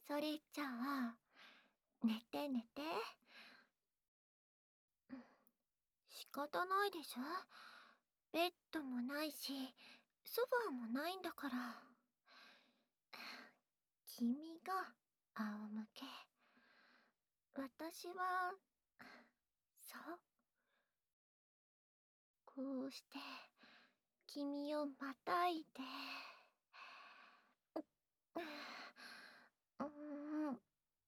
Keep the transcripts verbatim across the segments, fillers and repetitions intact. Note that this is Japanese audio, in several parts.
それじゃあ、寝て寝て。うん、仕方ないでしょ。ベッドもないし、ソファーもないんだから。君が仰向け。私は、そう。こうして、君をまたいで。うん、うん、うん、うん。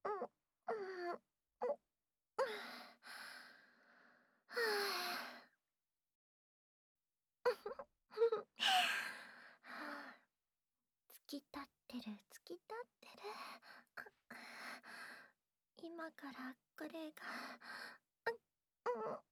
はあ、突き立ってる、突き立ってる。今からこれが、うん、うん、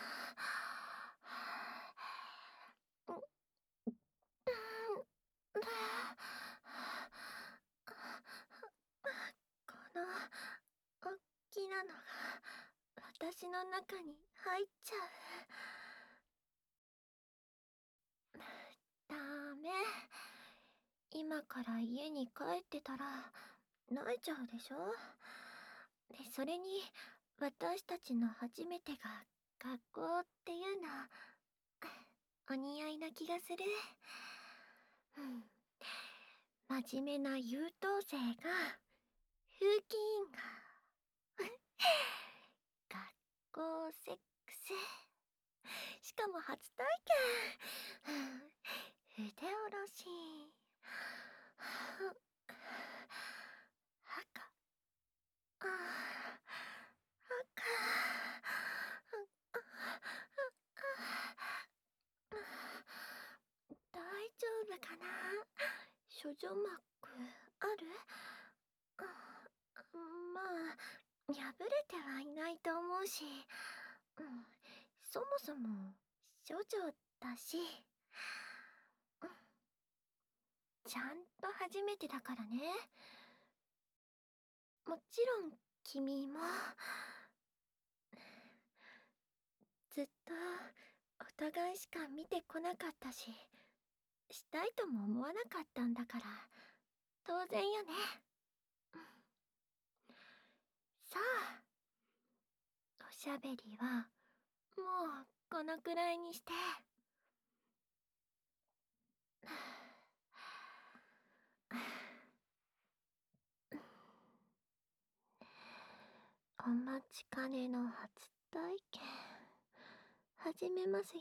この、おっきなのが、私の中に入っちゃう。ダメ。今から家に帰ってたら、泣いちゃうでしょ。で、それに、私たちの初めてが学校っていうの、お似合いな気がする。うん。真面目な優等生が、風紀委員が、学校セックス。しかも初体験。腕下ろし。赤。あ赤。大丈夫かな。処女膜ある？あ、まあ、破れてはいないと思うし、うん、そもそも処女だし、うん、ちゃんと初めてだからね。もちろん君もずっとお互いしか見てこなかったし、したいとも思わなかったんだから当然よね。うん、さあ、おしゃべりはもうこのくらいにして。お待ちかねの初体験始めますよ。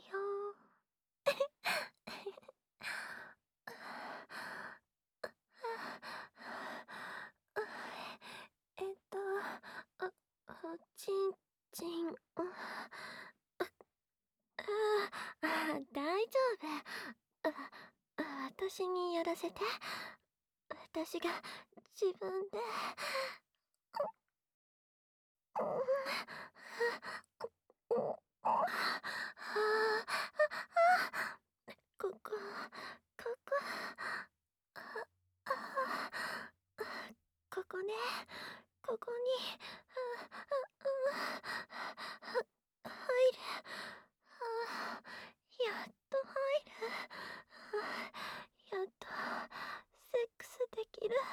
えっと、あ、おちんちん、あ、あ、大丈夫。あ、私にやらせて。私が自分で。ここ、ここ、ここね、ここに、入る。やっと入る。やっと、セックスできる。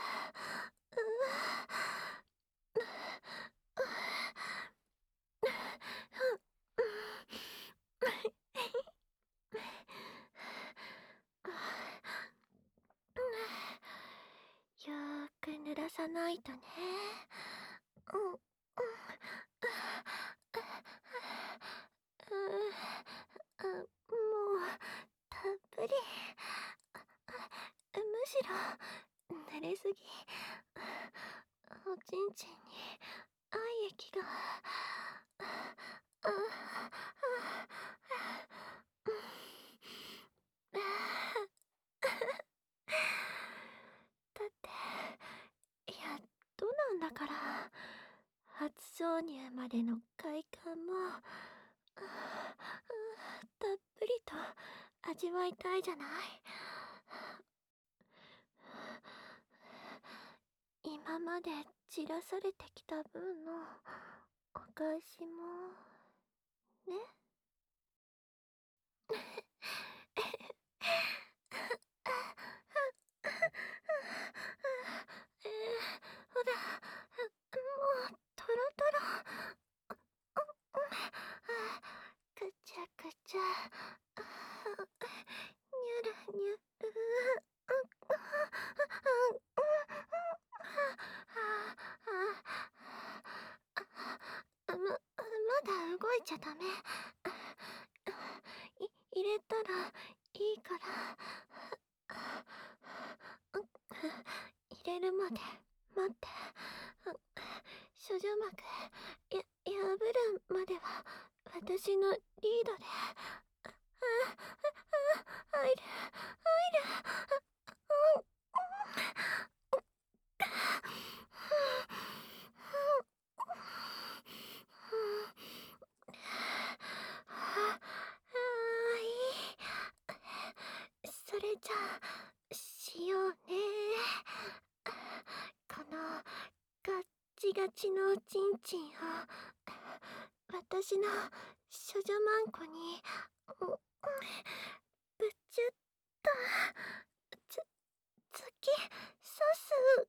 よーく濡らさないとね。うん、うん、うん、もうたっぷり。むしろ濡れすぎ。おちんちんに愛液が。あだってやっとなんだから。初挿入までの快感もたっぷりと味わいたいじゃない。今まで散らされてきた分のお返しもね。えー、ほらちゃダメ。い入れたらいいから。入れるまで待って。処女膜や破るまでは私のリードで。ああ入る入る。それじゃあしようね。このガッチガチのチンチンを私の処女マンコにぶちゅっとつ突き刺す。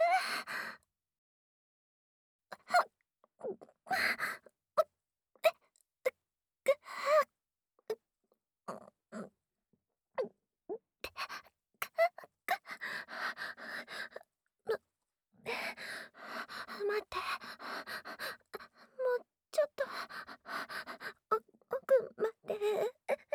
待って、もうちょっとお奥まで。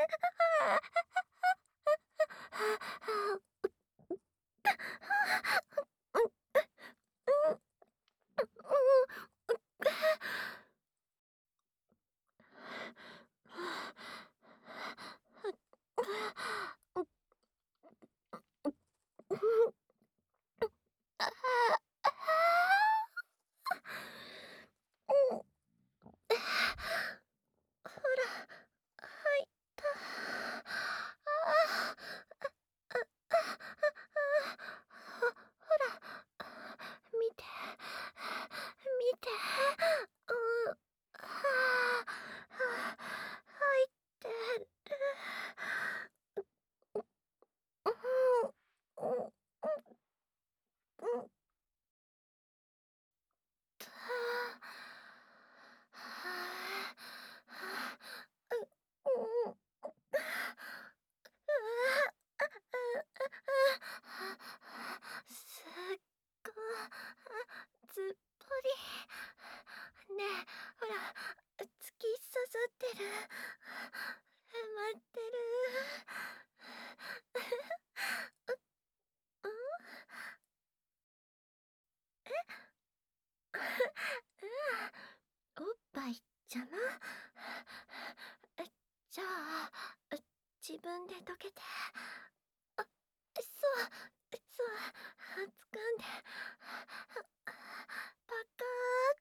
ほら、入った。ああ、ほ、ほら、見て、見て。うん、はあ、入ってる。うん、うん、うん、うん、と。はあ、う、うん。すっごずっぽり。ねえ、ほら、突き刺さってる。待ってる。うん、うん、おっぱい邪魔。じゃあ自分でどけて。あ、そうそう、掴んでパカーって。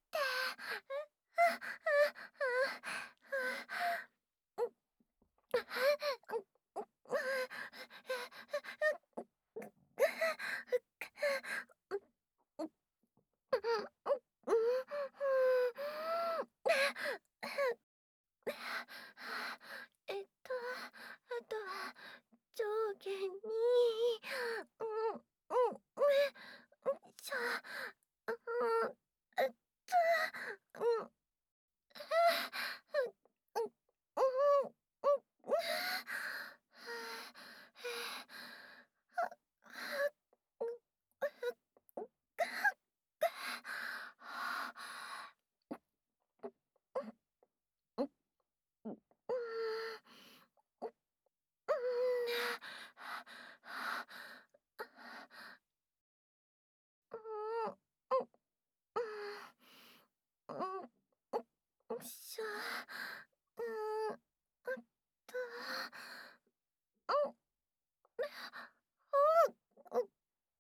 えっと、あとは上下に、うん、うん、うん、じゃあ、うん、えっと、うん、うん、うん、うん、うん、しょ、うん、あと、うん、うん、うん、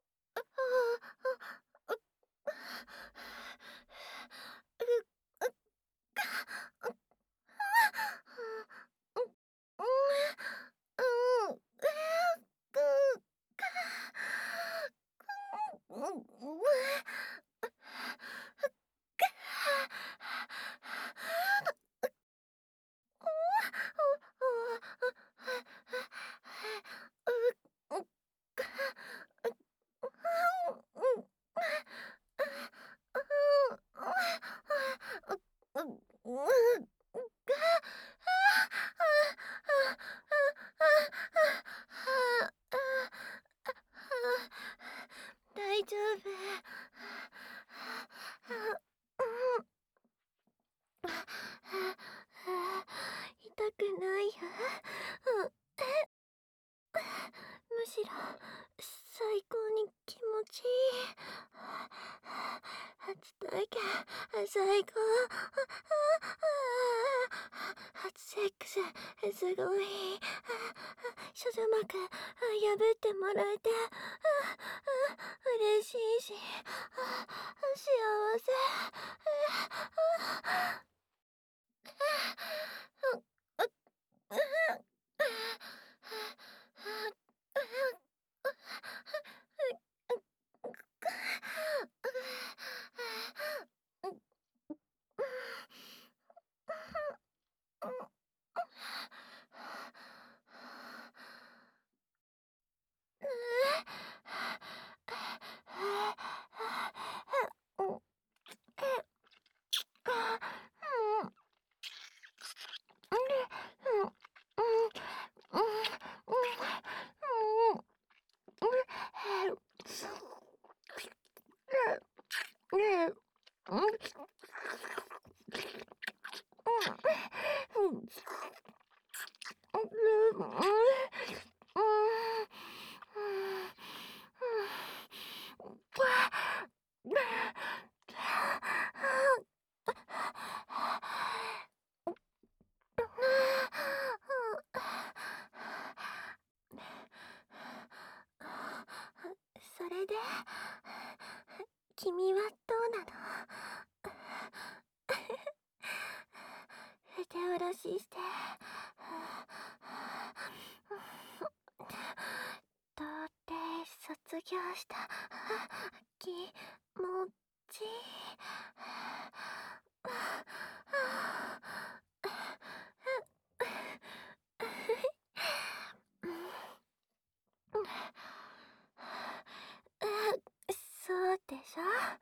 大丈夫。 気持ちいい。初体験、最高。初セックス、すごい。処女膜、破ってもらえて、嬉しいし、幸せ。それで、君はどうなの？腕下ろしして、童貞卒業した気持ち。そうでしょ？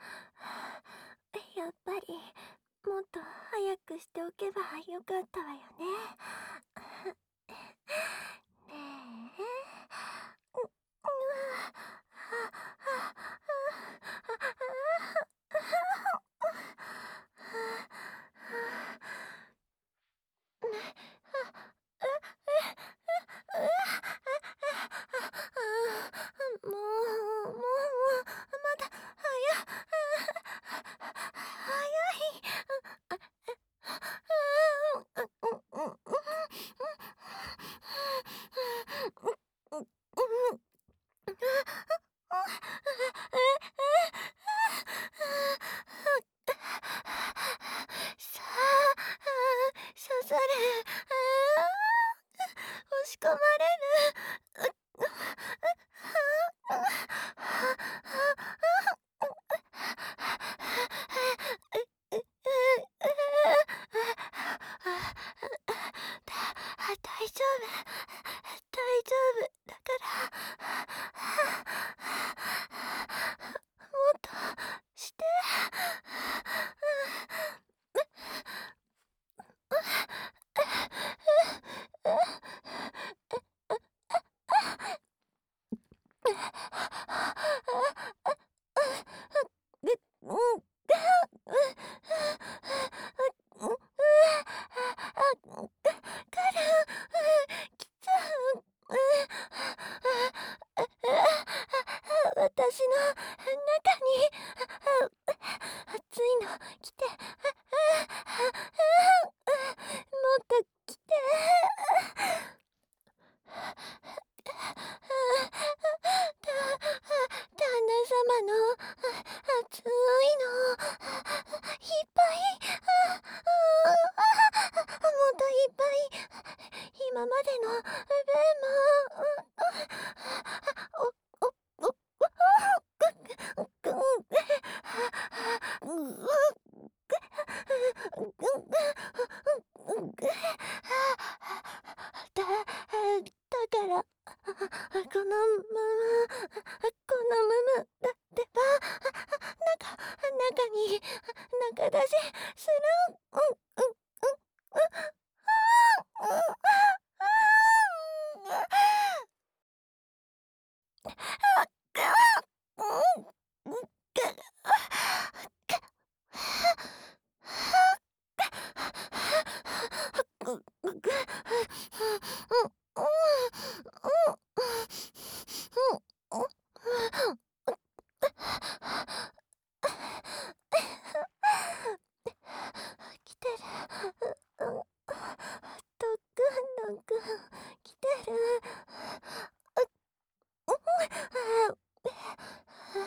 やっぱりもっと早くしておけばよかったわよね。ねえ。もう、もう、まだ、早、早い。さあ、刺され、押し込まれる。大丈夫、大丈夫だから、もっとして。私の中に熱いの来て、もっと来て。旦那様の熱いのいっぱい、もっといっぱい、今までの分も、お、お、お、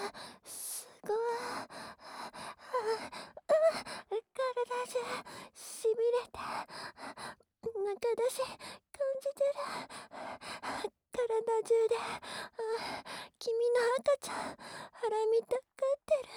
すごい。体中しびれて、中出し感じてる。体中で、君の赤ちゃん腹見たがってる。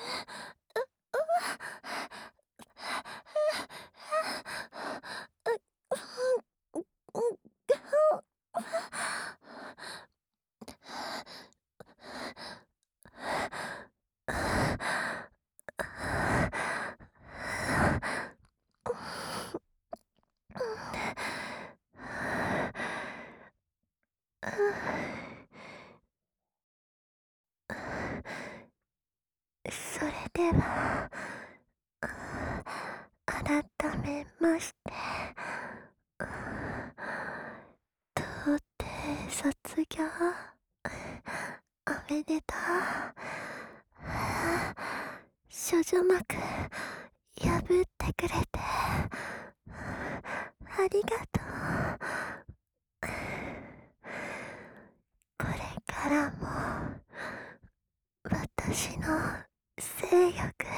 それでは改めまして、童貞卒業おめでとう。少女膜破ってくれてありがとう。これからも私の性欲